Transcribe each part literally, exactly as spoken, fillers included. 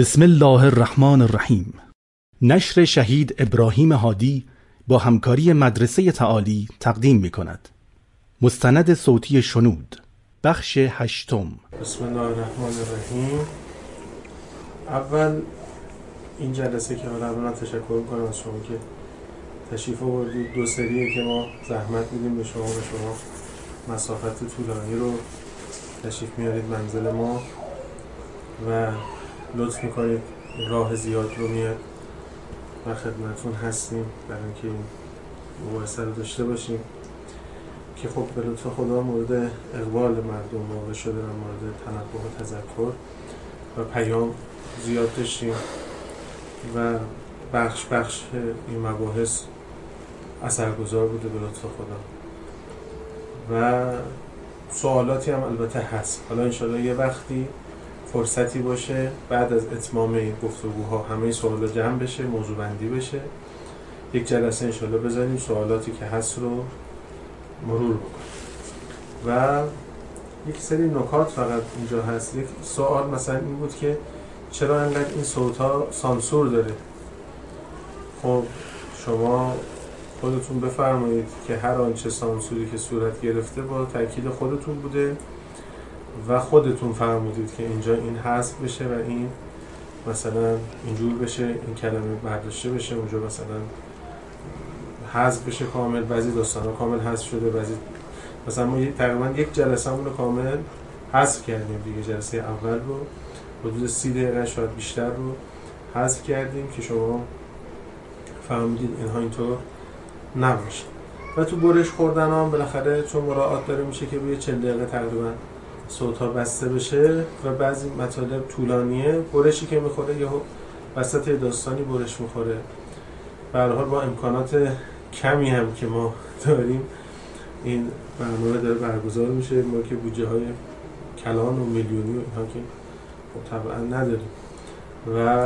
بسم الله الرحمن الرحیم. نشر شهید ابراهیم هادی با همکاری مدرسه تعالی تقدیم می کند. مستند صوتی شنود، بخش هشتم. بسم الله الرحمن الرحیم. اول این جلسه که حالا من تشکر کنم از شما که تشریف آوردید. دو سریه که ما زحمت میدیم به شما، به شما مسافت طولانی رو تشریف میارید منزل ما و لطف میکنید، راه زیاد رو میاد و خدمتون هستیم برای اینکه این مباحثه رو داشته باشیم که خب به لطف خدا مورد اقبال مردم واقع شده و مورد تنبه و تذکر و پیام زیاد داشتیم و بخش بخش این مباحث اثرگذار بوده به لطف خدا و سوالاتی هم البته هست. حالا انشاءالله یه وقتی فرصتی باشه بعد از اتمام این گفتگوها همه سوالات جمع بشه، موضوع بندی بشه، یک جلسه انشاءالله بزنیم سوالاتی که هست رو مرور بکنیم. و یک سری نکات فقط اینجا هست. یک سوال مثلا این بود که چرا انقدر این صوت‌ها سانسور داره؟ خب شما خودتون بفرمایید که هر آنچه سانسوری که صورت گرفته با تاکید خودتون بوده و خودتون فرمودید که اینجا این حذف بشه و این مثلا اینجور بشه، این کلمه برداشته بشه، اونجا مثلا حذف بشه کامل. بعضی داستانا کامل حذف شده، بعضی مثلا ما تقریبا یک جلسه همون رو کامل حذف کردیم دیگه. جلسه اول رو حدود سی دقیقه شاید بیشتر رو حذف کردیم که شما فهمیدید اینها اینطور نباشه. و تو برش خوردن هم بالاخره چون مراعات داره میشه که روی چهل دقیقه تقریبا صوت ها بسته بشه و بعضی مطالب طولانیه، برشی که میخوره یهو وسط داستانی برش میخوره. به هر حال با امکانات کمی هم که ما داریم این برنامه داره برگزار میشه. ما که بودجه های کلان و میلیونی و اینها که طبعا نداریم و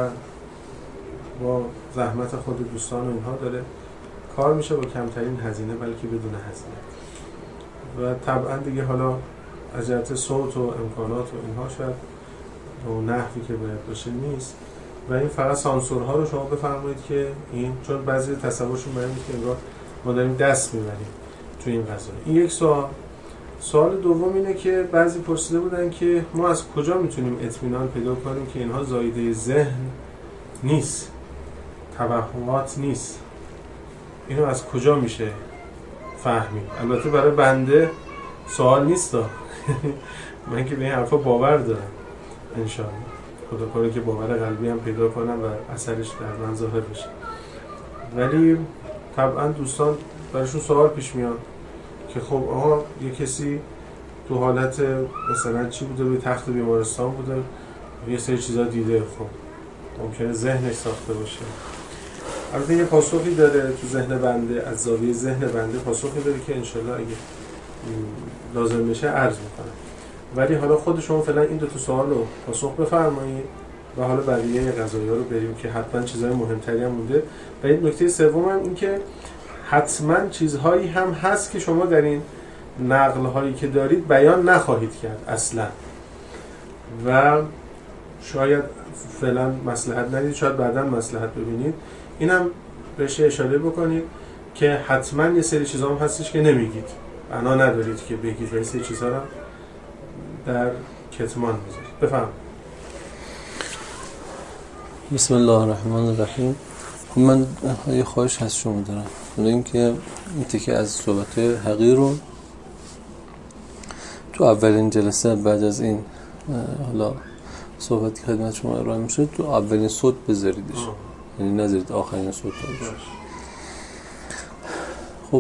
با زحمت خود دوستان و اینها داره کار میشه با کمترین هزینه بلکه بدون هزینه. و طبعا دیگه حالا از جهت صوت و امکانات و اینها شاید و نحوی که باید باشه نیست و این فقط سانسورها رو شما بفرمایید که این چون بعضی تصورشون برای اینه که انگار ما داریم دست میبریم تو این قضیه. این یک سوال. سوال دوم اینه که بعضی پرسیده بودن که ما از کجا میتونیم اطمینان پیدا کنیم که اینها زایده ذهن نیست، توهمات نیست، اینو از کجا میشه فهمید؟ البته برای بنده سوال نیست دا. من که به این حرفا باور دارم انشاءالله، خدا کنه که باور قلبی هم پیدا کنم و اثرش در من ظاهر بشه. ولی طبعا دوستان براشون سوال پیش میاد که خب آها یه کسی تو حالت مثلا چی بوده، روی تخت بیمارستان بوده، یه سری چیزا دیده، خب ممکنه ذهنش ساخته باشه. البته یه پاسخی داره تو ذهن بنده، از زاویه ذهن بنده پاسخی داره که انشالله اگه لازم بشه عرض میکنم. ولی حالا خود شما فعلا این دو تا سوال رو پاسخ بفرمایید و حالا بقیه قضایا رو بریم که حتما چیزهای مهمتری هم مونده. و این نکته سوم هم این که حتما چیزهایی هم هست که شما در این نقل هایی که دارید بیان نخواهید کرد اصلا و شاید فعلا مصلحت ندید، شاید بعدا مصلحت ببینید. این هم بهش اشاره بکنید که حتما یه سری چیزا هم هستش که نمیگید، بنا ندارید که بگید و یه سری چیزا رو در کتمان بذارید. بفهم. بسم الله الرحمن الرحیم. من یه خواهش هست شما دارم، اون این که این تیکه از صحبت حقیر رو تو اولین جلسه بعد از این حالا صحبتی که خدمت شما ارائه میشه تو اولین صوت بذاریدش، یعنی نذارید آخرین صوت باشه. خب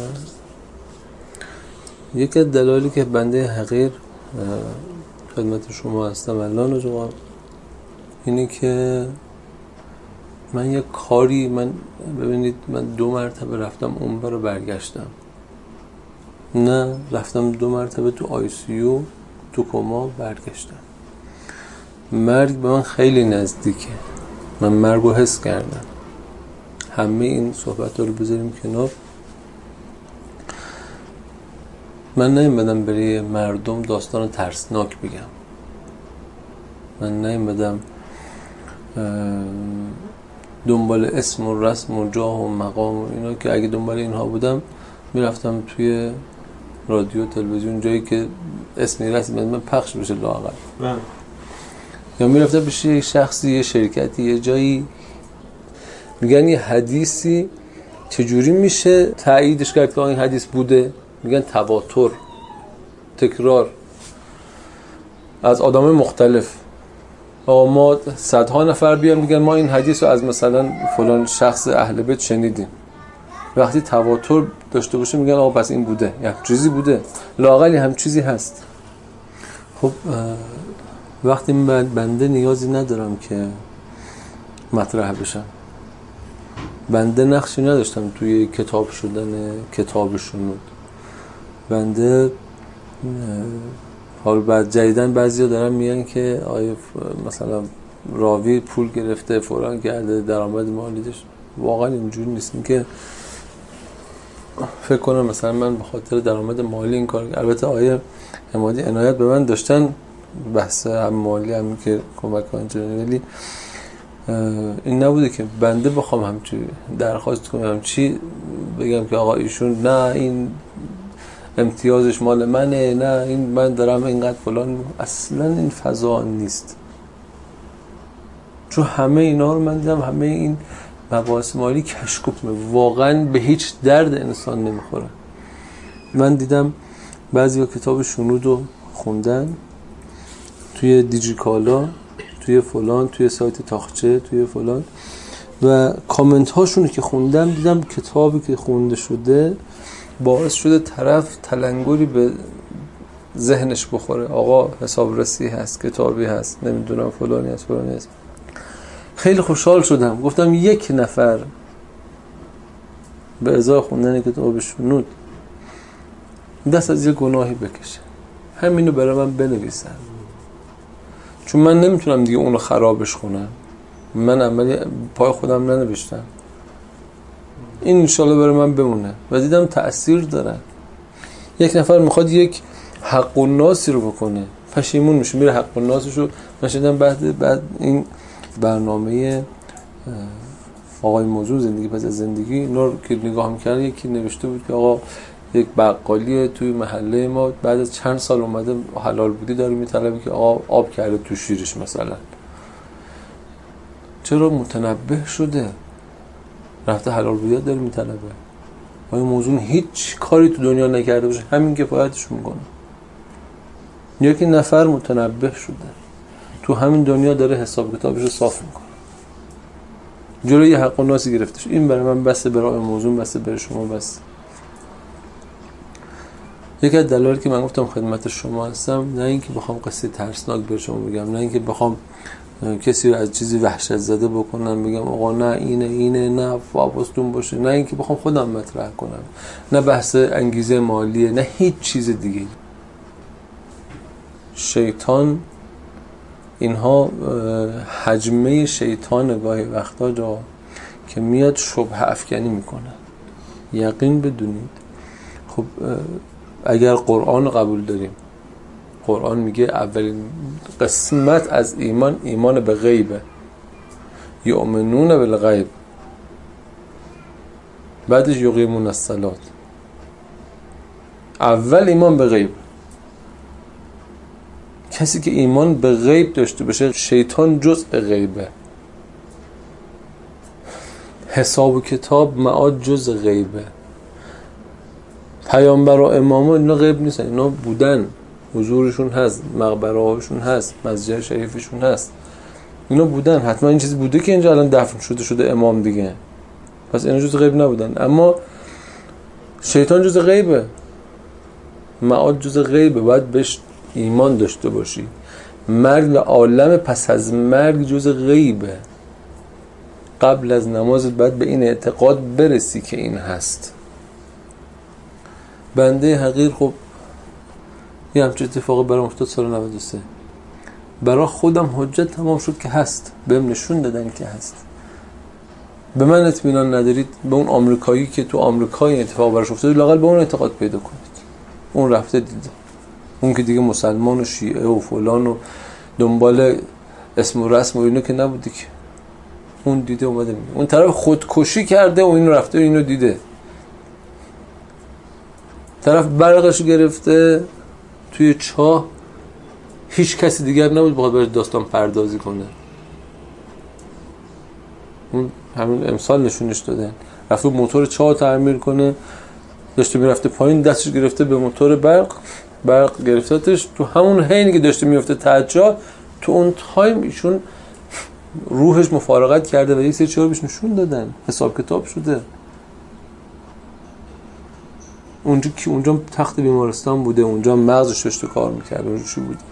یکی از دلایلی که بنده حقیر خدمت شما هستم الان شما اینه که من یک کاری من ببینید من دو مرتبه رفتم عمره رو برگشتم، نه رفتم دو مرتبه تو آی سی یو تو کما برگشتم. مرگ به من خیلی نزدیکه، من مرگ رو حس کردم. همه این صحبت رو بذاریم کنار. من نمیدم برای مردم داستان ترسناک بگم، من نمیدم دنبال اسم و رسم و جاه و مقام و اینا که اگه دنبال اینها بودم میرفتم توی رادیو تلویزیون جایی که اسمی رسمی من پخش بشه لااقل، یا میرفتم بشه یه شخصی یه شرکتی یه جایی میگن یه حدیثی چجوری میشه تاییدش کرد که این حدیث بوده؟ میگن تواتر، تکرار از آدمای مختلف. آقا ما صدها نفر بیان میگن ما این حدیث رو از مثلا فلان شخص اهل بیت شنیدیم. وقتی تواتر داشته باشه میگن آقا پس این بوده، یعنی چیزی بوده، لااقل هم چیزی هست. خب وقتی من بنده نیازی ندارم که مطرح بشم، بنده نقشی نداشتم توی کتاب شدن کتاب شنود. بنده حال بعد جدیدن بعضیا دارن میگن که آیا مثلا راوی پول گرفته فلان کرده درآمد مالی داشت. واقعا اینجوری نیست. این که فکر کنم مثلا من به خاطر درآمد مالی این کار، البته آیه حمادی عنایت به من داشتن بحث هم مالی هم که کمک کنن، ولی این نبوده که بنده بخوام همچی درخواست کنم همچی بگم که آقا ایشون نه این امتیازش مال منه، نه این من دارم اینقدر فلان. اصلا این فضا نیست، چون همه اینا رو من دیدم، همه این مباحث مالی کشکوبه، واقعا به هیچ درد انسان نمیخوره. من دیدم بعضیا کتاب شنود رو خوندن توی دیجیکالا، توی فلان، توی سایت تاخچه، توی فلان، و کامنت هاشونو که خوندم دیدم کتابی که خونده شده باعث شده طرف تلنگری به ذهنش بخوره. آقا حسابرسی هست، کتابی هست، نمیدونم فلانی هست فلانی هست. خیلی خوشحال شدم، گفتم یک نفر به ازای خوندن کتاب شنود دست از یه گناهی بکشه، همینو برای من بنویسن، چون من نمیتونم دیگه اونو خرابش کنم. من عملی پای خودم ننوشتم، این انشالله برای من بمونه. و دیدم تأثیر داره. یک نفر میخواد یک حق الناسی رو بکنه، پشیمون میشه، میره حق الناسش رو. من شدم بعد بعد این برنامه آقای موضوع زندگی پس از زندگی اینا که نگاه میکرد، یکی نوشته بود که آقا یک بقالی توی محله ما بعد از چند سال اومده حلال بودی داره میطلبه که آقا آب کرده تو شیرش مثلا. چرا؟ متنبه شده، رفته حلال بودی داره میطلبه. آقای موضوع هیچ کاری تو دنیا نکرده باشه، همین کفایتش میکنه. یکی نفر متنبه شده تو همین دنیا داره حساب کتابش رو صاف میکنه، جلوی حق و ناسی گرفتش. این برای من بسه، برای موضوع بسه، برای شما بسه. یکی از دلایلی که من گفتم خدمت شما هستم، نه اینکه بخوام قصه ترسناک به شما بگم، نه اینکه بخوام کسی رو از چیزی وحشت زده بکنم بگم آقا نه اینه اینه نه فاپستون باشه، نه اینکه بخوام خودم مطرح کنم، نه بحث انگیزه مالیه، نه هیچ چیز دیگه. شیطان اینها حجمه شیطان گاهی وقتا جا که میاد شبهه افکنی میکنه. یقین بدونید خب اگر قرآن قبول داریم، قرآن میگه اولین قسمت از ایمان ایمان به غیبه، یؤمنون بالغیب، بعدش یقیمون الصلات. اول ایمان به غیب. کسی که ایمان به غیب داشته باشه، شیطان جزء غیبه، حساب و کتاب معاد جزء غیبه. پیامبر و اماما اینا غیب نیستن، اینا بودن، حضورشون هست، مقبره هاشون هست، مسجد شریفشون هست، اینا بودن. حتما این چیزی بوده که اینجا الان دفن شده شده امام دیگه، پس اینا جزء غیب نبودن. اما شیطان جزء غیبه، معاد جزء غیبه، باید بهش ایمان داشته باشی. مرگ و عالم پس از مرگ جزء غیبه. قبل از نمازت باید به این اعتقاد برسی که این هست. بنده حقیر خب یه همچه اتفاقی برام افتاد سال نود و سه. برای خودم حجت تمام شد که هست، بهم نشون دادن که هست. به من اطمینان ندارید، به اون آمریکایی که تو آمریکا این اتفاق براش افتاد لااقل به اون اعتقاد پیدا کنید. اون رفته دیده، اون که دیگه مسلمان و شیعه و فلان و دنبال اسم و رسم و اینو که نبودی که اون دیده اومده میگه. اون طرف خودکشی کرده و این رفته اینو دیده. طرف برقش گرفته توی چاه، هیچ کسی دیگر نبود بخواد برای داستان پردازی کنه. اون همین امسال نشونش دادن. رفته موتور چاه تعمیر کنه، داشته میرفته پایین، دستش گرفته به موتور برق، برق گرفتتش. تو همون حینی که داشته میفته ته چاه، تو اون تایم ایشون روحش مفارقت کرده و یک سری چیزا بهش نشون دادن، حساب کتاب شده. اونجا که اونجا تخت بیمارستان بوده، اونجا مغزش داشته کار میکرد، اونجا چی بوده.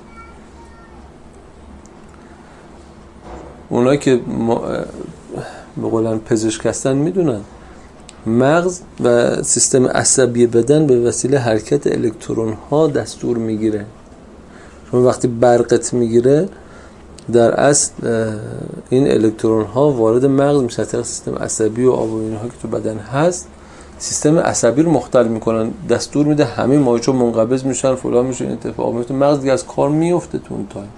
اونایی که به قولن پزشک هستن میدونن مغز و سیستم عصبی بدن به وسیله حرکت الکترون ها دستور میگیره. شما وقتی برقت میگیره، در اصل این الکترون ها وارد مغز میشه، از سیستم عصبی و آب و اینها که تو بدن هست، سیستم عصبی رو مختل میکنن، دستور میده همه مایچو منقبض میشن، فلان میشه، اتفاق میفته، مغز دیگه از کار میفته. تو اون تایم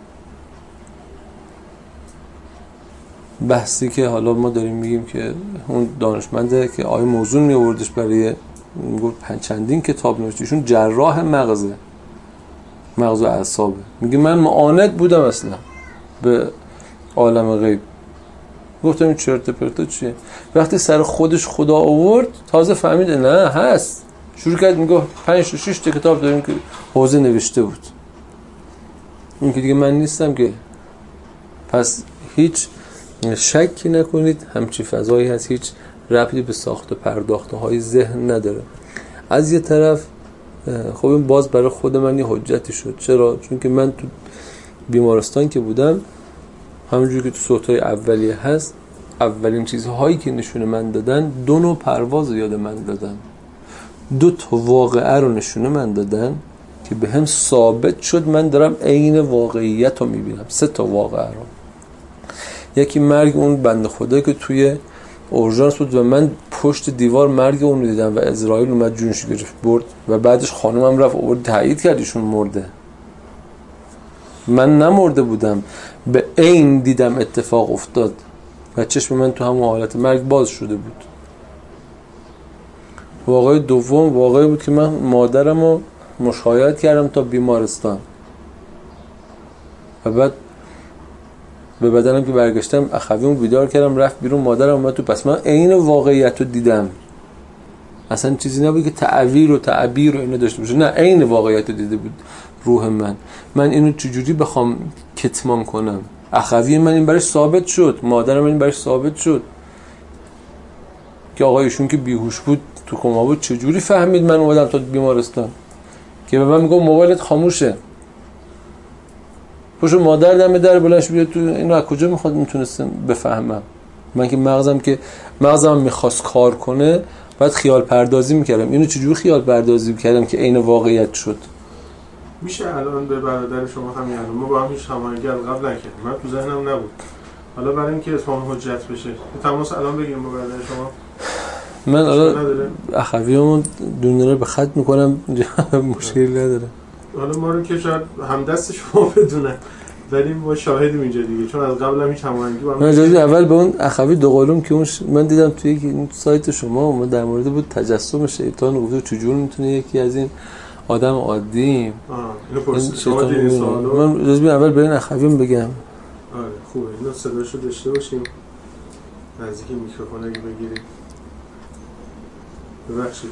بحثی که حالا ما داریم میگیم که اون دانشمنده که آیه موضوع می آوردش برای گفت چندین کتاب نوشته، ایشون جراح مغزه، مغز و اعصابه، میگه من معاند بودم اصلا به عالم غیب. گفتم این چرت پرتا چیه؟ وقتی سر خودش خدا آورد تازه فهمید نه هست. شروع کرد میگه پنج تا شش تا کتاب داریم که حوزه نوشته بود. این که دیگه من نیستم که. پس هیچ شکی نکنید همچی فضایی هست، هیچ ربطی به ساخت و پرداخته های ذهن نداره. از یه طرف خب این باز برای خود من یه حجتی شد. چرا؟ چون که من تو بیمارستان که بودم، همونجوری که تو صوت‌های اولیه هست، اولین چیزهایی که نشونه من دادن، دو نوع پرواز یاد من دادن، دو تا واقعه رو نشونه من دادن که به هم ثابت شد من دارم عین واقعیت رو میبینم. سه تا واقعه رو. یکی مرگ اون بنده خدایی که توی اورژانس بود و من پشت دیوار مرگ اون رو دیدم و اسرائیل اومد جونش گرفت برد و بعدش خانومم رفت آورد تایید کرد ایشون مرده. من نمرده بودم، به عین دیدم اتفاق افتاد و چشم من تو همون حالت مرگ باز شده بود. واقعه دوم واقعی بود که من مادرم رو مشاهده کردم تا بیمارستان و بعد به بدنم که برگشتم اخویمو بیدار کردم، رفت بیرون، مادرم اومد تو، پس من عین واقعیت رو دیدم. اصلا چیزی نبود که تعبیر و تعبیر و اینو داشته باشه، نه عین واقعیت رو دیده بود روح من. من اینو چجوری بخوام کتمان کنم؟ اخوی من این برای ثابت شد، مادرم من این برای ثابت شد که آقایشون که بیهوش بود تو کما بود چجوری فهمید من اومدم تا بیمارستان که به من میگه موبایلت خاموشه. پشت مادر دم در بلنش بیاد تو، اینو از کجا میخواد میتونستم بفهمم؟ من که مغزم که مغزم میخواست کار کنه بعد خیال پردازی میکردم. اینو چجوری خیال پردازی میکردم که عین واقعیت شد؟ میشه الان به برادر شما همین الان ما با هم هیچ هماهنگی قبل نکردیم، من تو ذهنم نبود. حالا برای اینکه اتمام حجت بشه تماس الان بگیریم با برادر شما. من حالا اخویمون دونه رو به خط میکنم، مشکلی نداره. حالا ما رو که شاید هم دست شما بدونن ولی ما شاهدیم اینجا دیگه، چون از قبل هم هیچ هماهنگی با هم. من اجازه اول به اون اخوی دو قلم که اون ش... من دیدم توی یک سایت شما اومد در مورد بود تجسم شیطان، گفت چجور میتونه یکی از این آدم عادی آه اینو پرسید شما دیدین سوالو. من اجازه اول به این اخویم بگم. آره خوبه، اینو صداشو داشته باشیم، نزدیک میکروفون اگه بگیرید. ببخشید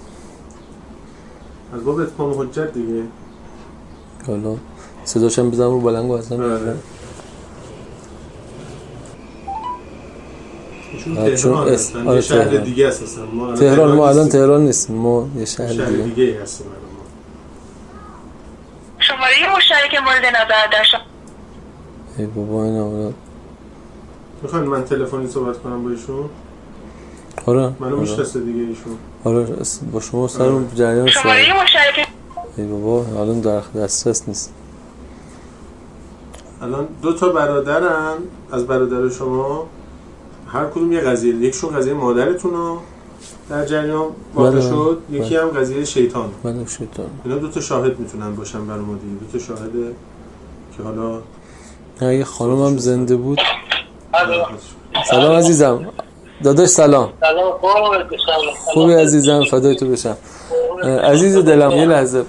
از باب اتمام حجت دیگه. حالا صداشم بزنم رو بلنگو اصلا آره. آره تهران هستن، آره یه شهر تهران. دیگه هستن. ما تهران ما الان تهران نیستیم، ما یه شهر, شهر دیگه دیگه هستیم. شماره مشترک مورد نظر داشتم. ای بابا این اولاد میخواین من تلفنی صحبت کنم با ایشون؟ آره منو میشناسه دیگه ایشون. آره با شما سر اون جریان شماره مشترک. ای بابا الان در دسترس نیست. الان دو تا برادرن از برادر شما، هر کدوم یه قضیه، یکشون قضیه مادرتون رو در جریان واقع شد، یکی هم قضیه شیطان. بله شیطان. اینا دو تا شاهد میتونن باشن برای ما دیگه، دو تا شاهده که حالا اگه خانم هم زنده بود. سلام عزیزم داداش. سلام. سلام خوبی عزیزم؟ فدای تو بشم. عزیز دلم یه لحظه،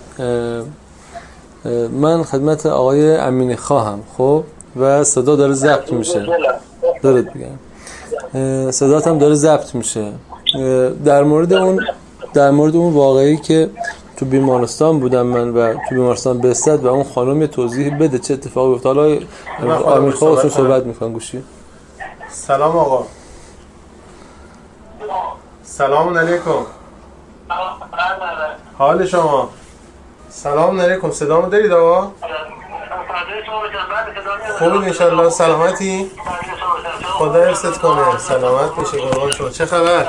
من خدمت آقای امینی خواهم خب و صدا داره ضبط میشه. دارت بگم صدات هم داره ضبط میشه. در مورد اون در مورد اون واقعی که تو بیمارستان بودم من و تو بیمارستان بستد و اون خانم یه توضیح بده چه اتفاقی افتاد. حالا امین خواهد صحبت میکنم. گوشی. سلام آقا. سلام علیکم. حال شما؟ سلام علیکم. صدامو دارید آقا؟ خوبید انشالله؟ سلامتی؟ خدا حفظت کنه. سلامت بشه قربان شما. چه خبر؟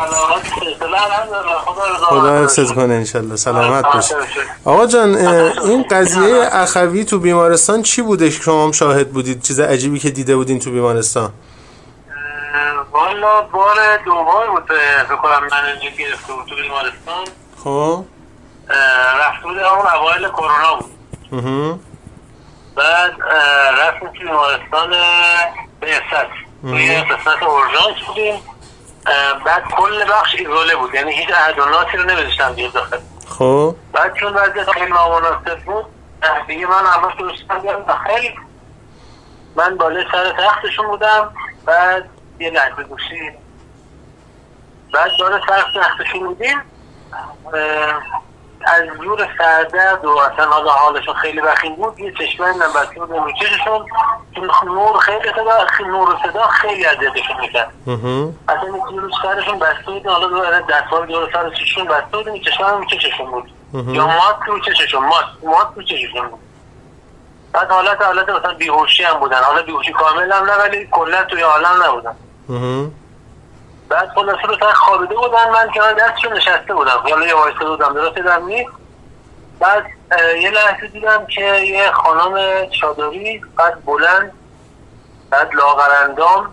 خدا حفظت کنه انشالله. سلامت بشه. آقا جان این قضیه اخوی تو بیمارستان چی بوده که شما هم شاهد بودید؟ چیز عجیبی که دیده بودین تو بیمارستان؟ والا بار دوم بود فکر کنم من اینجا گرفته بود تو بیمارستان. خب رفته بود همون اوایل کرونا بود. بعد رفتیم تو بیمارستان بعثت توی قسمت اورژانس بودیم. بعد کل بخش ایزوله بود، یعنی هیچ احدوناتی رو نمیذاشتن بیاد داخل. خب بعد چون وضعیت خیلی نامناسب بود دیگه من همه فرستادم بیام داخل. من بالای سر تختشون بودم. بعد یه لحظه گوشی بعد داره سر تختشون بودیم. از جور سردرد و اصلا حالا حالشون خیلی وخیم بود. یه چشمه هم بسته بود رو چششون، نور خیلی صدا نور صدا خیلی اذیتشون میکرد. اصلا یه جور سرشون بسته بود، حالا دور دستمال دور سر چششون بسته بود، این چشمه هم رو چششون بود یا مات رو چششون مات مات رو چششون بود. بعد حالت حالت مثلا بیهوشی هم بودن، حالا بیهوشی کامل هم نه ولی کلا توی عالم نبودن. بعد خلاصه رو سر خوابیده بودن، من کنار دستشون نشسته بودم، یعنی یه وایسته بودم درست دیدم نیست. بعد یه لحظه دیدم که یه خانم چادری قد بلند بعد لاغرندام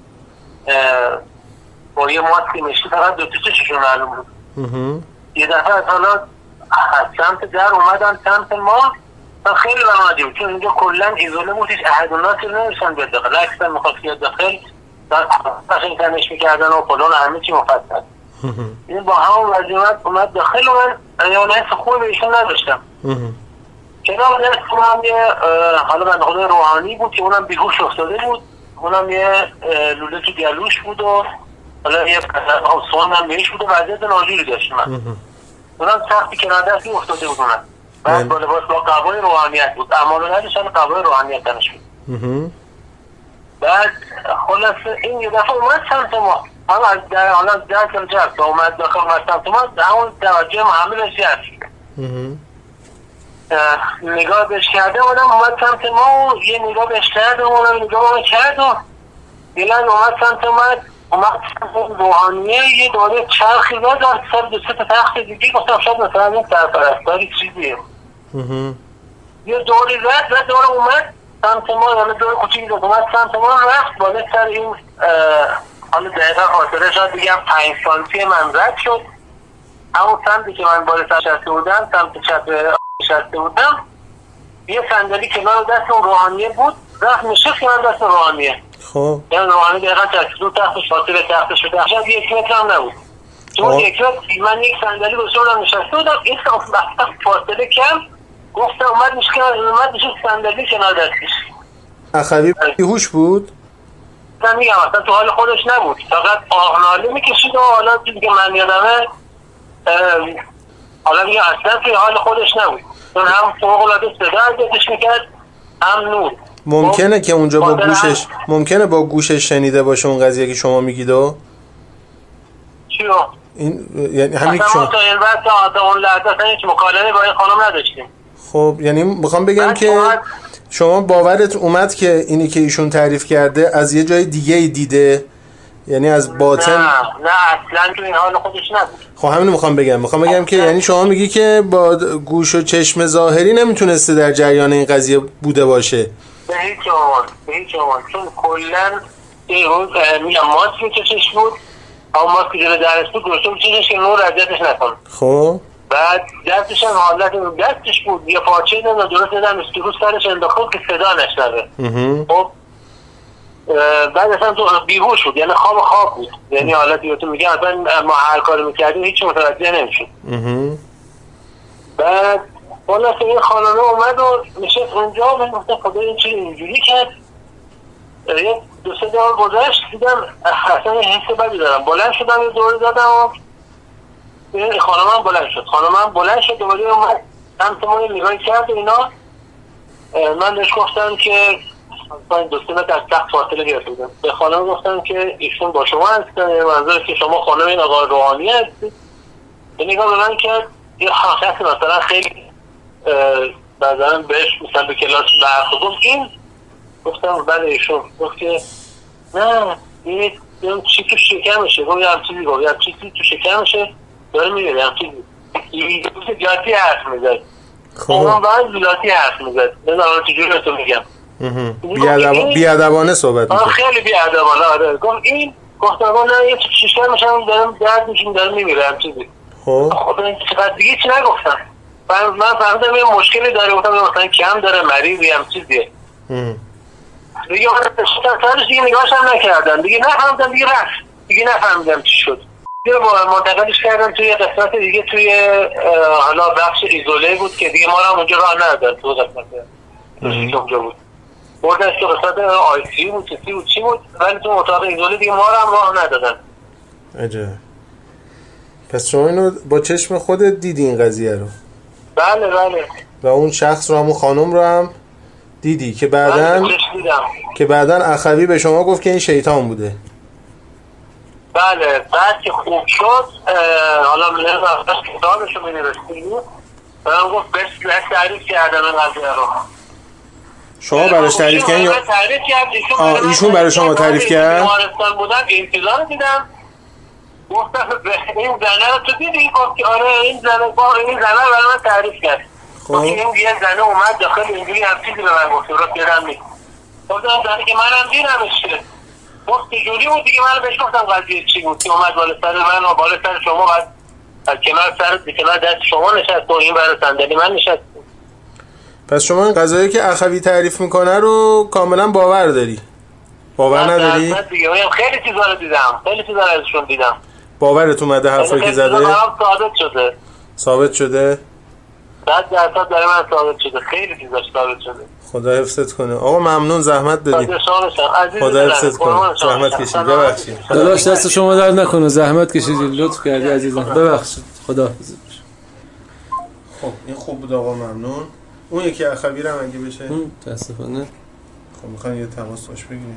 با یه ماسک مشکی فقط دو تا چششون معلوم بود. یه دفعه از حالا از سمت در اومدن سمت ما. من خیلی برام عجیب بود چون اینجا کلا ایزوله بود، هیچ احدوناتی رو نمی‌شن بیاد داخل. اکثر می‌خواست بیاد داخل قشنگ تنش میکردن و پلون همه چی مفصل. این با همون وضعیت اومد داخل و من یه حس خوبی به ایشون نداشتم. کنار دستم هم یه حالا بنده خدای روحانی بود که اونم بیهوش افتاده بود، اونم یه لوله تو گلوش بود و حالا یه سوان هم بهش بود و وضعیت ناجوری داشت. من اونم سختی کنار دستی افتاده بود. اونم بعد با لباس با قبای روحانیت بود، اما نداشتن قبای روحانیت تنش بود. بعد خلاصه این یه دفعه اومد سمت ما، اما از در حالا در کم جرد با اومد داخل اومد سمت ما، همون توجه ما همه بهش جرد نگاه بهش کرده بودم. اومد سمت ما و یه نگاه بهش کرده و اونم نگاه بهش کرد و یه لحظه اومد سمت اومد اومد سمت روحانیه یه دوره چرخی زد سر دو سه تا تخت دیگه. گفتم شاید مثلا این سرپرستاری چیزیه. یه دوری زد و دوره اومد سمت ما، یعنی دور کوچیکی داد اومد سمت ما رفت بالا سر این حالا دقیقا خاطره شاید بگم پنج سانتی من رد شد. همون سمتی که من بالا سر شسته بودم سمت چپ شسته بودم یه صندلی کنار دست اون روحانیه بود، رفت نشست کنار دست روحانیه. خب یعنی روحانی دقیقا چسته دو تختش فاصله تختش شده شاید یک متر هم نبود. چون یک متر من یک صندلی بسیارم نشسته بودم، این فاصله کم گفتم اومد میشه اومد میشه صندلی کنار دستش. اخوی بیهوش بود؟ من میگم اصلا تو حال خودش نبود، فقط آهناله میکشید و حالا دیگه من یادمه حالا میگم اصلا توی حال خودش نبود، چون هم فوق العاده صدا ازش میکرد هم نور. ممکنه که اونجا با گوشش ممکنه با گوشش شنیده باشه اون قضیه که شما میگید و چیو؟ این یعنی همین که شما تا این وقت تا اون لحظه اصلا هیچ مکالمه با این خانم نداشتیم. خب یعنی میخوام بگم که شما باورت اومد که اینی که ایشون تعریف کرده از یه جای دیگه ای دیده، یعنی از باطن؟ نه نه اصلا تو این حال خودش نبود. خب همین میخوام بگم میخوام بگم که یعنی شما میگی که با گوش و چشم ظاهری نمیتونسته در جریان این قضیه بوده باشه؟ به هیچ عنوان به هیچ عنوان چون کلا این روز میگم ماسک چشش بود، اما ماسک جلو درست بود گوشته بود چیزش که نور اذیتش نکنه. خب بعد دستش هم حالت دستش بود یه پارچه نمیدونم درست ندم اسکروس سرش انداخت که صدا نشنوه. خب بعد اصلا تو بیهوش بود، یعنی خواب خواب بود، یعنی حالتی بهتون میگم اصلا ما هر کاری میکردیم هیچ متوجه نمیشد. بعد خلاص این خانمه اومد و نشست اونجا و من گفتم خدا این چی اینجوری کرد. یه دو سه دقیقه گذشت دیدم اصلا یه حس بدی دارم، بلند شدم یه دوری دادم و این خانمه هم بلند شد خانمه هم بلند شد دوباره اومد سمت ما نگاهی کرد و اینا. من بهش گفتم که دو سه متر از تخت فاصله گرفته بودم، به خانم گفتم که ایشون با شما هستن، منظور که شما خانم این آقای روحانی هستید. به نگاه به من کرد یه حالت مثلا خیلی بعضا بهش مثلا به کلاس برخ گفت این، گفتم بله ایشون. گفت که نه این چی تو شکمشه، گفت یه هم چیزی گفت یه هم چیزی تو شکمشه داره میگه یه هم چیزی این جاتی حرف میزد. خب اون باید زیلاتی حرف میزد، نظران چجوری به تو میگم بیادبانه صحبت میکنه، خیلی بیادبانه. آره گفت این، گفتم نه یه شیشتر میشم دارم درد میشم دارم میمیره هم چیزی. خب چقدر دیگه چی نگفتم، من فهمیدم یه مشکلی داره، گفتم مثلا کم داره مریضی هم چیزیه دیگه. من سرش دیگه نگاهش هم نکردم دیگه، نفهمیدم دیگه رفت دیگه، نفهمیدم چی شد دیگه. منتقلش کردم توی قسمت دیگه، توی حالا بخش ایزوله بود که دیگه ما رو هم اونجا راه ندادن، تو قسمت که اونجا بود بردنش تو قسمت آی سی بود چی بود چی بود، ولی تو اتاق ایزوله دیگه ما رو هم راه ندادن. عجب. پس شما اینو با چشم خودت دیدی این قضیه رو؟ بله بله. و اون شخص رو، همون خانم رو هم دیدی که بعدن که بعدن اخوی به شما گفت که این شیطان بوده؟ بله. بعد که خوب شد حالا من از کتابشو می‌نوشتیم و من گفت بس تعریف کردم این قضیه رو. شما براش تعریف کردین؟ تعریف کرد ایشون, ایشون برای شما تعریف کرد؟ بیمارستان بودم انتظار دیدم، گفتم این زنه رو تو دیدی؟ گفت که آره این زنه با این زنه برای من تعریف کرد. خب این یه زنه اومد داخل اینجوری هم چیزی به من گفت رو دیدم نیست. گفتم زنه که منم دیدمش که گفت جوری بود دیگه. من بهش گفتم قضیه چی بود که اومد بالا سر من و بالا سر شما، بعد از کنار سر کنار دست شما نشست و این برای صندلی من نشست. پس شما این قضایی که اخوی تعریف میکنه رو کاملا باور داری؟ باور نداری؟ نه دیگه من خیلی چیزا رو دیدم، خیلی چیزا رو ازشون دیدم. باورت اومده حرفایی که زده؟ ثابت شده. ثابت شده؟ صد درصد برای من ثابت شده، خیلی چیزاش ثابت شده. خدا حفظت کنه. آقا ممنون، زحمت دادید. خدا حفظت کنه. زحمت کشید. ببخشید. داداش دست شما درد نکنه، زحمت کشیدید، لطف کردی عزیزم. ببخشید. خدا حافظ. خب این خوب بود آقا، ممنون. اون یکی اخوی هم اگه بشه. متاسفانه. خب میخواین یه تماس باش بگیریم.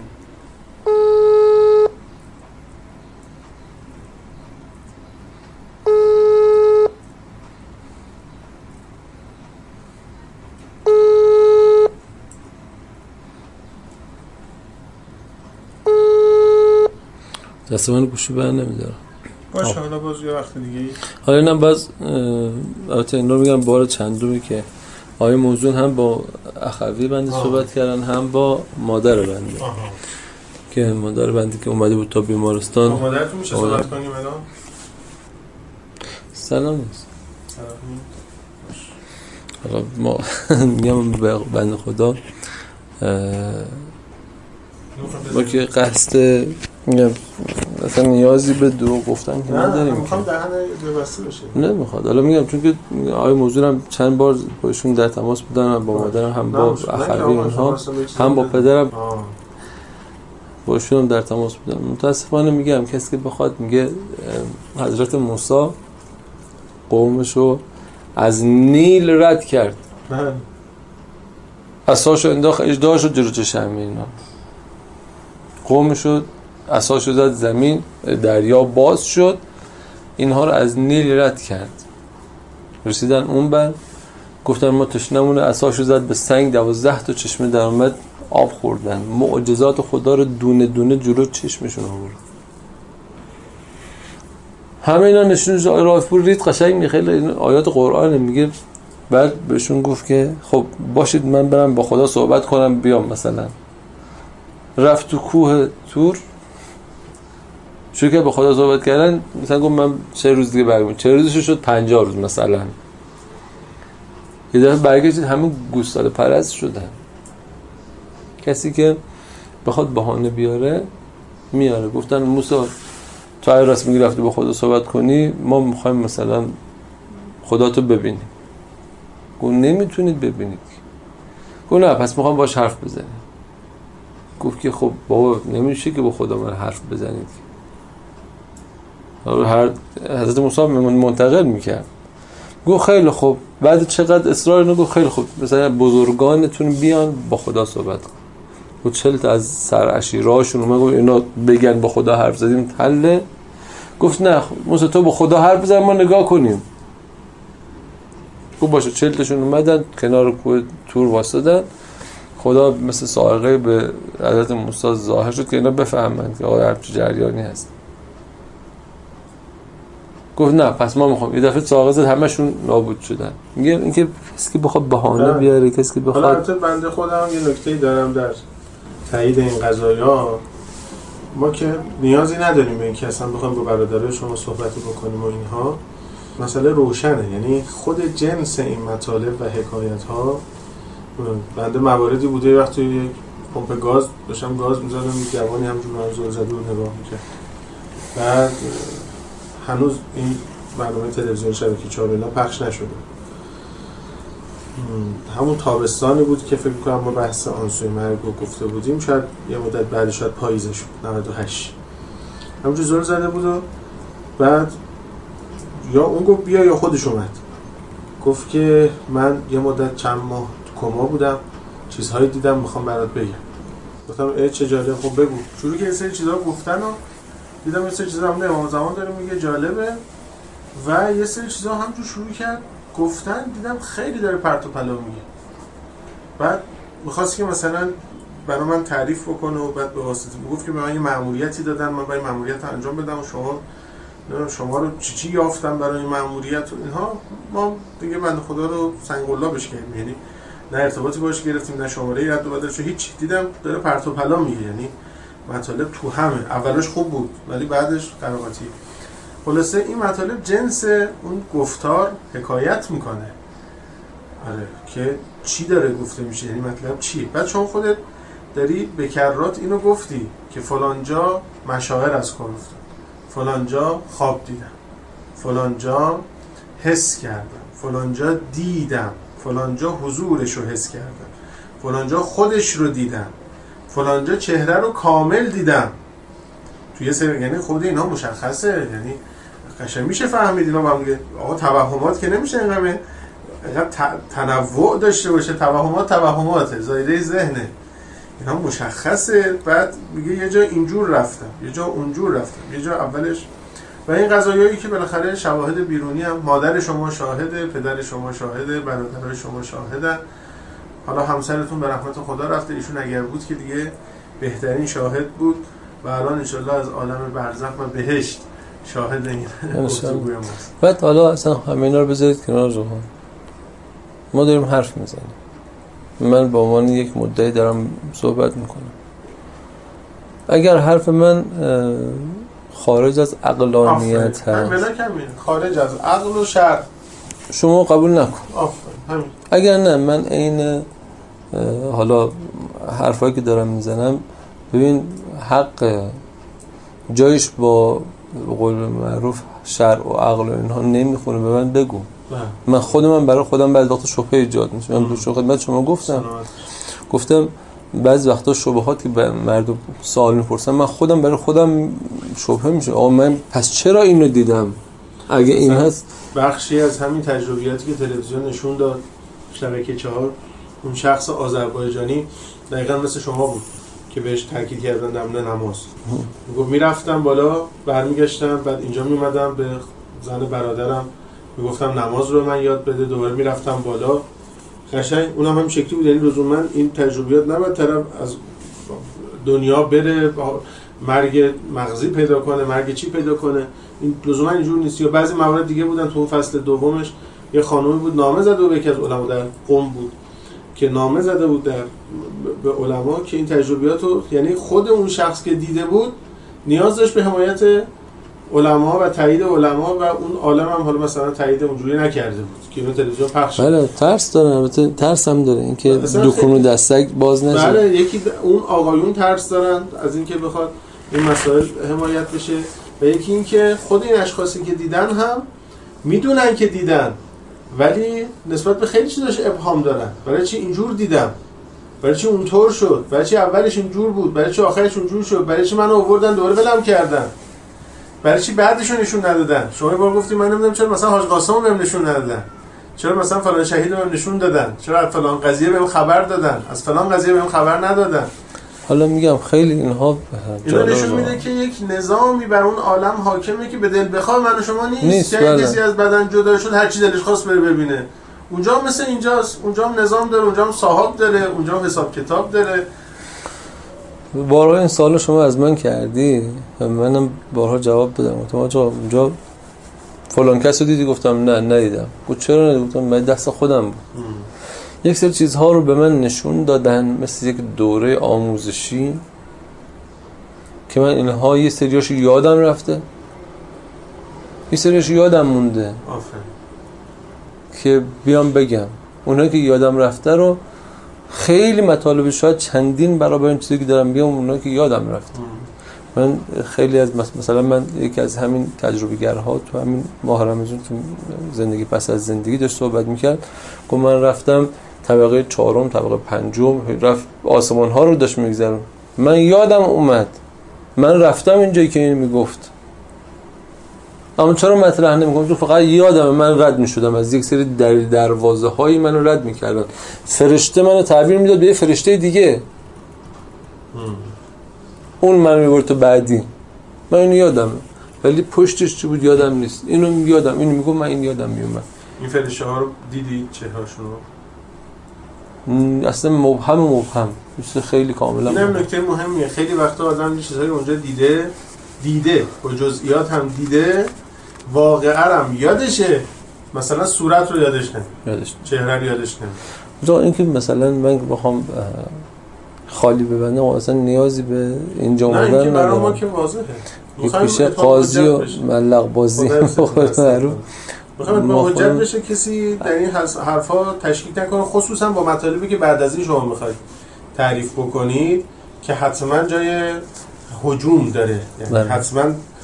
دست من گوشی بر نمیدارم. باشه حالا باز یه وقت دیگه. حالا اینم باز البته این رو میگم بار چندمی که آقای موضوع هم با اخوی بنده صحبت کردن، هم با مادر بنده. آها. که مادر بنده که اومده بود تا بیمارستان. با مادرتون میشه صحبت کنیم الان؟ سلام نیست. حالا ما میگم بنده خدا ما که قصد میگم اصلا نیازی به دروغ گفتن که نداریم. نه میخوام دهن ببسته بشه. نه میخواد. حالا میگم چون که آقای موضوع هم چند بار باشون در تماس بودن، با مادرم هم با اخوی اونها هم با پدرم باشون در تماس بودن. متاسفانه میگم کسی که بخواد میگه حضرت موسی قومشو از نیل رد کرد، بله، عصاشو انداخت اژدهاشو جلو چشم اینا، قومشو عصاشو زد زمین، دریا باز شد، اینها رو از نیل رد کرد. رسیدن اون بر گفتن ما تشنمونه، عصاشو زد به سنگ، دوازده تا چشمه در اومد آب خوردن. معجزات خدا رو دونه دونه جلو چشمشون آورد. همه اینا نشونش رافپور رید قشنگ می خیلی آیات قرآن میگه. بعد بهشون گفت که خب باشید من برم با خدا صحبت کنم بیام. مثلا رفت تو کوه تور شروع که با خدا صحبت کردن، مثلا گفت من چه روز دیگه برگردم، چه روزش شد پنجاه روز مثلا. یه دفعه برگشت همه گوساله پرست شدن. کسی که بخواد بهانه بیاره میاره. گفتن موسی تو اگه راست میگی رفتی با خدا صحبت کنی، ما میخوایم مثلا خدا تو ببینیم. گفت نمیتونید ببینید. گفت نه پس میخوام باش حرف بزنیم. گفت که خب بابا نمیشه که با خدا من حرف بزنید. هر حضرت موسی منتقل میکرد. گفت خیلی خوب. بعد چقدر اصرار اینو گفت خیلی خوب مثلا بزرگانتون بیان با خدا صحبت کن. گفت چل تا از سرعشیرهاشون اومد گفت اینا بگن با خدا حرف زدیم حله. گفت نه موسی تو با خدا حرف بزن ما نگاه کنیم. گفت باشه. چل تاشون اومدن کنار کوه تور واسطن. خدا مثل صاعقه به حضرت موسی ظاهر شد که اینا بفهمند که آقا هر چه جریانی هست. گفت نه پس ما میخوام. یه دفعه صاعقه زد همشون نابود شدن. میگه اینکه کسی که بخواد بهانه بیاره، کسی که بخواد. البته بنده خودم یه نکته‌ای دارم در تایید این قضایا. ما که نیازی نداریم به اینکه اصلا بخوایم با برادرای شما صحبتی بکنیم و اینها. مسئله روشنه، یعنی خود جنس این مطالب و حکایت ها. بنده مواردی بوده وقتی یک پمپ گاز داشتم گاز می‌زدم، یک جوانی همجور من زل زده و نگاه می‌کرد. بعد هنوز این برنامه تلویزیون شبکه چهار اینا پخش نشده. همون تابستانی بود که فکر می‌کنم ما بحث آنسوی مرگ رو گفته بودیم، شاید یه مدت بعد شاید پاییزش بود نود و هشت. همونجور زل زده بود و بعد یا اون گفت بیا یا خودش اومد. گفت که من یه مدت چند ماه تو کما بودم، چیزهایی دیدم میخوام برات بگم. گفتم ای چه جالب، خب بگو. شروع که یه سری چیزا گفتن و دیدم یه سری چیزا هم امام زمان داره میگه جالبه و یه سری چیزا همجور شروع کرد گفتن، دیدم خیلی داره پرت و پلا میگه. بعد می‌خواست که مثلا برای من تعریف بکنه و بعد به واسطه گفت که به من یه مأموریتی دادن، من باید مأموریت رو انجام بدم و شما شما رو چی چی یافتم برای این مأموریت و اینها. ما دیگه بنده خدا رو سنگ‌الله‌بش کردیم، یعنی نه ارتباطی باش گرفتیم نه شماره رد و بدلش، هیچ. دیدم داره پرت و پلا میگه، یعنی مطالب تو همه. اولش خوب بود ولی بعدش قراقاتی. خلاصه این مطالب جنس اون گفتار حکایت میکنه. آره که چی داره گفته میشه، یعنی مطلب چیه. بعد شما خودت داری به کرات اینو گفتی که فلان جا مشاعر از کار افتاد، فلان جا خواب دیدم، فلان جا حس کردم، فلان جا دیدم، فلان جا حضورش رو حس کردم، فلان جا خودش رو دیدم، فلان جا چهره رو کامل دیدم. توی سر یعنی خود اینا مشخصه، یعنی قشنگ میشه فهمید اینا. با میگه آقا توهمات که نمیشه اینقدر تنوع داشته باشه. توهمات توهماته، زایده ذهنه، اینا مشخصه. بعد میگه یه جا اینجور رفتم، یه جا اونجور رفتم، یه جا اولش. و این قضایایی که بالاخره شواهد بیرونی هم، مادر شما شاهده، پدر شما شاهده، برادرای شما شاهدن. حالا همسرتون به رحمت خدا رفته، ایشون اگر بود که دیگه بهترین شاهد بود و الان انشالله از عالم برزخ و بهشت شاهد این گفتگوی ماست. بعد حالا اصلا همه اینا رو بذارید کنار رو. ما داریم حرف میزنیم، من با عنوان یک مدعی دارم صحبت میکنم. اگر حرف من خارج از عقلانیت هست، خارج از عقل و شرع، شما قبول نکن. همین. اگر نه، من این حالا حرفایی که دارم میزنم، ببین حق جایش با قول معروف شرع و عقل و اینها نمیخونه، به من بگو. من خودم من برای خودم بعضی وقتا شبهه ایجاد میشه. من تو خدمت شما گفتم گفتم بعضی وقتا شبهات که مردم سوال میپرسن، من خودم برای خودم شبهه میشه. آقا من پس چرا اینو دیدم؟ اگه این هست، بخشی از همین تجربیاتی که تلویزیون نشون داد شبکه چهار، اون شخص آذربایجانی دقیقاً مثل شما بود که بهش تاکید کردن در مورد نماز. میگفت میرفتم بالا برمیگشتم، بعد اینجا میمدم به زن برادرم میگفتم نماز رو من یاد بده، دوباره میرفتم بالا. قشنگ اونم هم شکلی بود، یعنی لزوما این تجربیات نباید طرف از دنیا بره مرگ مغزی پیدا کنه، مرگ چی پیدا کنه، این لزوما اینجور نیست. یا بعضی موارد دیگه بودن. تو فصل دومش یه خانومی بود نامه زده بود، یکی از علما در قم بود که نامه زده بود در به علما که این تجربیات رو، یعنی خود اون شخص که دیده بود نیاز داشت به حمایت علما و تایید علما و اون عالم هم حالا مثلا تایید اونجوری نکرده بود که اینو تلویزیون پخش. بله ترس داره، البته ترس هم داره اینکه دکون و دستک باز نشه. بله یکی اون آقایون ترس دارن از اینکه بخواد این مسائل حمایت بشه و یکی اینکه خود این اشخاصی که دیدن هم میدونن که دیدن ولی نسبت به خیلی چیزاش ابهام دارن. برای چی اینجور دیدم؟ برای چی اونطور شد؟ برای چی اولش اینجور بود؟ برای چی آخرش اونجور شد؟ برای چی منو آوردن دوباره ولم کردن؟ برای چی بعدشو نشون ندادن؟ شما یه بار گفتی من نمیدونم چرا مثلا حاج قاسمو بهم نشون ندادن. چرا مثلا فلان شهیدو بهم نشون دادن؟ چرا از فلان قضیه بهم خبر دادن؟ از فلان قضیه بهم خبر ندادن؟ حالا میگم خیلی اینها اینا نشون میده که یک نظامی بر اون عالم حاکمه که به دل بخواد من و شما نیست, نیست. که بله. کسی از بدن جدا شد هر چی دلش خواست بره ببینه. اونجا مثل اینجاست، اونجا هم نظام داره، اونجا هم صاحب داره، اونجا هم حساب کتاب داره. بارها این سوالو شما از من کردی و منم بارها جواب دادم. گفتم آقا اونجا فلان کسو دیدی؟ گفتم نه ندیدم. گفت چرا ندیدم؟ گفتم من دست خودم بود. ام. یک سری چیزها رو به من نشون دادن مثل یک دوره آموزشی که من اینها یه سریاشو یادم رفته یه سریاشو یادم مونده آفرین که بیام بگم. اونایی که یادم رفته رو خیلی مطالب شاید چندین برابر این چیزی که دارم بیام اونایی که یادم رفته. من خیلی از مثلا من یکی از همین تجربه‌گرها تو همین ماه رمضان تو زندگی پس از زندگی داشت صحبت می‌کرد. گفت من رفتم طبقه چهارم طبقه پنجم رفت آسمان ها رو داشت میگذرون. من یادم اومد من رفتم اینجایی که این میگفت اما چرا مطرح نمیکنم؟ چون فقط یادم من رد میشدم از یک سری در دروازه هایی منو رد میکردن. فرشته منو تعبیر میداد به یه فرشته دیگه ام. اون منو میبرد تو بعدی. من اینو یادمه ولی پشتش چی بود یادم نیست. اینو یادم اینو میگم من این یادم میومد. این فرشته ها رو دیدی چهرهاشون رو؟ اصلا مبهم مبهم مثل خیلی کاملا. اینم نکته مهمیه. خیلی وقتا آدم یه چیزایی اونجا دیده دیده با جزئیات هم دیده واقعا هم یادشه مثلا صورت رو یادش نمیاد یادش چهره رو یادش نمیاد. تو اینکه مثلا من بخوام خالی ببندم اصلا نیازی به اینجا اومدن ندارم. نه اینکه برای ما که واضحه. یک پیشه قاضی و ملق بازی معروف میخوام با حجت بشه کسی در این حرفا تشکیک نکنه، خصوصا با مطالبی که بعد از این شما میخواید تعریف بکنید که حتما جای هجوم داره، یعنی حتما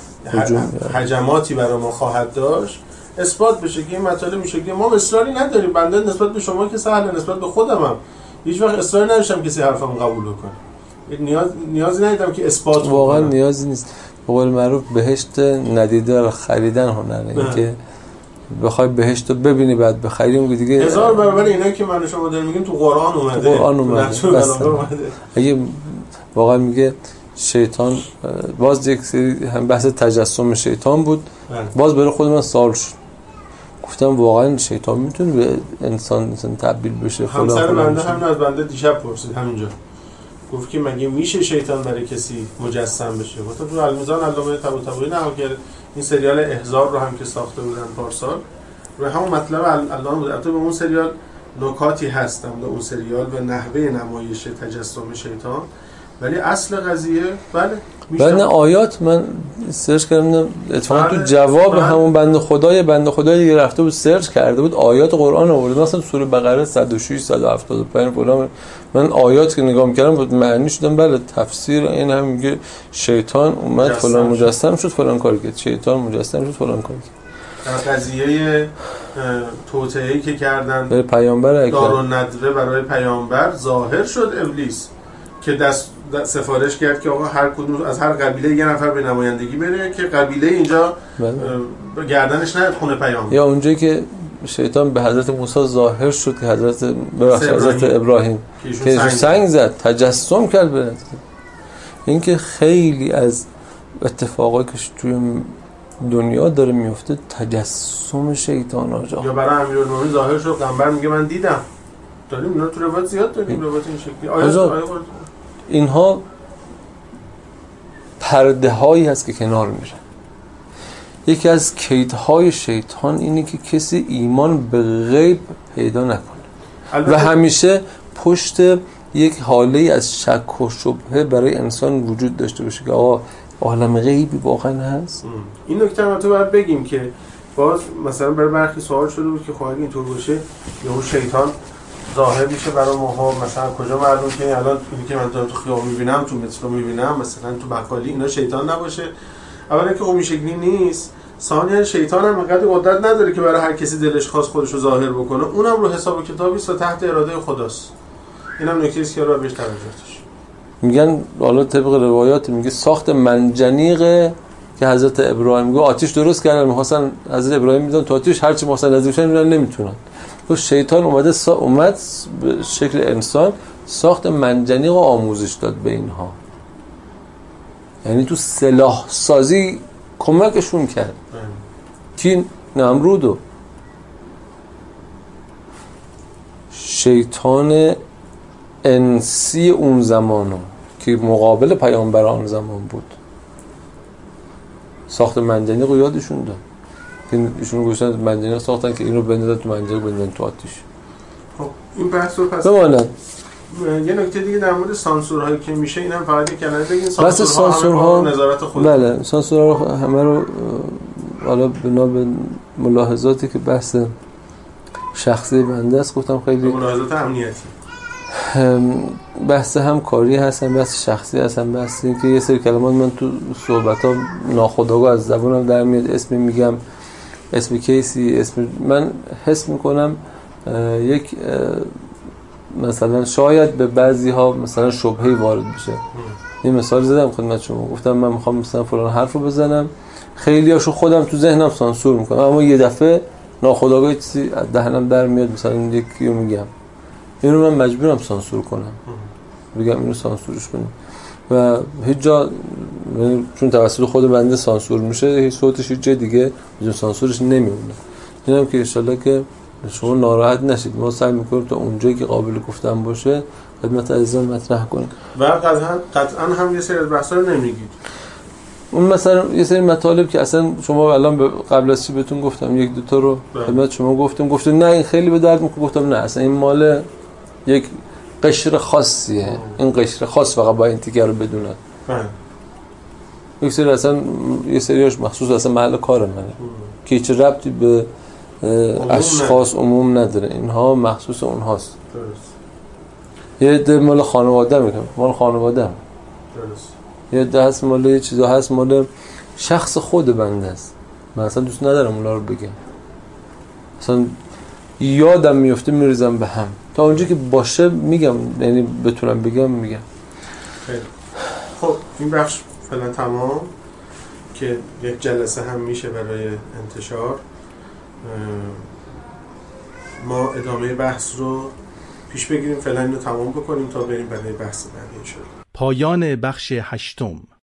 هجماتی برای ما خواهد داشت اثبات بشه که این مطالب میشه که ما اصراری نداریم. بنده نسبت به شما که سهله، نسبت به خودم هم هیچ وقت اصراری نداشتم کسی حرفمو قبول کنه. نیاز نیازی ندیدم که اثبات بکنم. واقعا نیازی نیست. به قول معروف بهشت ندیده خریدن هنره. اینکه بخوای بهشت رو ببینی بعد بخری اون دیگه هزار برابر اینا که من و شما داریم میگیم تو قرآن اومده. تو قرآن اومده. اومده. اگه واقعا میگه شیطان باز یک سری هم بحث تجسم شیطان بود. باز برای خود من سوال شد. گفتم واقعا شیطان میتونه به انسان انسان تبدیل بشه؟ همسر بنده هم از بنده دیشب پرسید همینجا. گفت که مگه میشه شیطان برای کسی مجسم بشه؟ گفتم تو المیزان علامه طباطبایی نقل کرده این سریال احزار رو هم که ساخته بودن پارسال و همون مطلب الان بود. البته به اون سریال نکاتی هست در اون سریال و نحوه نمایش تجسم شیطان، ولی اصل قضیه بله بعد نه آیات من سرچ کردم اتفاقا تو جواب بله. همون بنده خدای بنده خدایی که رفته بود سرچ کرده بود آیات قرآن آورده مثلا سوره بقره صد و شش صد و هفتاد و پنج فلان. من آیات که نگاه می‌کردم بود معنی شدم بله تفسیر این هم میگه شیطان اومد فلان مجسم شد فلان کار کرد، شیطان مجسم شد فلان کار کرد. در قضیه توطئه‌ای که کردن برای پیامبر دارالندوه برای پیامبر ظاهر شد ابلیس که دست سفارش کرد که آقا هر کدوم از هر قبیله یه نفر به نمایندگی بره که قبیله اینجا بله. گردنش نیاد خونه پیامبر. یا اونجایی که شیطان به حضرت موسی ظاهر شد که حضرت ببخشید حضرت ابراهیم که سنگ, سنگ زد تجسم کرد به این که خیلی از اتفاقایی که توی دنیا داره میفته تجسم شیطان آجا. یا برای امیرالمومنین ظاهر شد پیامبر میگه من دیدم. داریم اینا تو روایت زیاد داریم روایت این شکلی. آیا اینها پرده هایی هست که کنار میره. یکی از کیدهای شیطان اینه که کسی ایمان به غیب پیدا نکنه و همیشه پشت یک حاله از شک و شبهه برای انسان وجود داشته باشه که آقا عالم غیبی واقعا هست؟ این نکته رو تو باید بگیم که باز مثلا برای برخی سوال شده بود که خب اگه اینطور باشه یهو شیطان ظاهر میشه برای ماها، مثلا کجا معلوم که الان اینی که من دارم تو خیابون میبینم، تو مترو میبینم، مثلا تو بقالی، اینا شیطان نباشه؟ اولا که اون شکلی نیست، ثانیاً شیطان هم اینقدر قدرت نداره که برای هر کسی دلش خواست خودش رو ظاهر بکنه، اونم رو حساب کتابی است و تحت اراده خداست. اینم نکته است که رو بهش توجه داشت. میگن حالا طبق روایات میگه ساخت منجنیق که حضرت ابراهیم میگه آتش درست کردن، می‌خواستن حضرت ابراهیم میدن تو آتش، هر چی مثلا نزدیک شدن میرن نمیتونن. تو شیطان اومده سا... اومد به شکل انسان ساخت منجنیق و آموزش داد به اینها، یعنی تو سلاح سازی کمکشون کرد. کی؟ نمرودو. شیطان انسی اون زمانو که مقابل پیامبران زمان بود ساخت منجنیق رو یادشون داد. ایشون گوشتن منجنیق ساختن که اینو بندازن تو منجنیق بندازن تو آتیش. خب این بحث رو پس بماند. یه نکته دیگه در مورد سانسورهایی که میشه اینم فقط یک کلمه بگین. سانسورها سانسورها نظارت خود. بله سانسورها رو همه رو حالا بنا به ملاحظاتی که بحث شخصی بنده است گفتم خیلی ملاحظات امنیتی بحث هم کاری هستن، بحث شخصی هستن، بحث این که یه سری کلمات من تو صحبت‌ها ناخودآگاه از زبانم در میاد، اسمی میگم، اسم کیسی، اسم من حس میکنم یک مثلا شاید به بعضی ها مثلا شبهه‌ای وارد بشه. یه مثال زدم خدمت شما، گفتم من میخوام مثلا فلان حرف رو بزنم، خیلی هاشو خودم تو ذهنم سانسور میکنم، اما یه دفعه ناخودآگاه چیزی از دهنم در میاد، مثلا یکی رو میگم، اینو من مجبورم سانسور کنم، بگم اینو سانسورش کنیم و هیچ جا چون توسط خود بنده سانسور میشه هیچ صوتش هیچ جای دیگه بدون سانسورش نمیمونه. اینم که ان شاءالله که شما ناراحت نشید، ما سعی میکنیم تا اونجایی که قابل گفتن باشه خدمت عزیزان مطرح کنیم و قطعا قطعا هم یه سری از بحثا رو نمیگید. اون مثلا یه سری مطالب که اصلا شما الان قبل از چی بهتون گفتم یک دو تا رو خدمت شما گفتم، گفتم نه این خیلی به درد میخوره، گفتم نه اصلا این مال یک قشر خاصیه، این قشر خاص فقط با این تیکه رو بدونن. یک سری اصلا یه سریاش مخصوص اصلا محل کار منه که هیچ ربطی به اشخاص عموم نداره، اینها مخصوص اونهاست. درست. یه ده مال خانواده میگم، مال خانواده. درست. یه ده هست مال یه چیزا هست مال شخص خود بنده است. من اصلا دوست ندارم اونا رو بگم. اصلا یادم میفته میریزم به هم. تا اونجا که باشه میگم، یعنی بتونم بگم میگم. خیلی. خب این بخش فعلا تمام که یک جلسه هم میشه برای انتشار. ما ادامه بحث رو پیش بگیریم، فعلا اینو تمام بکنیم تا بریم برای بحث بعدی ان شاء الله. پایان بخش هشتم.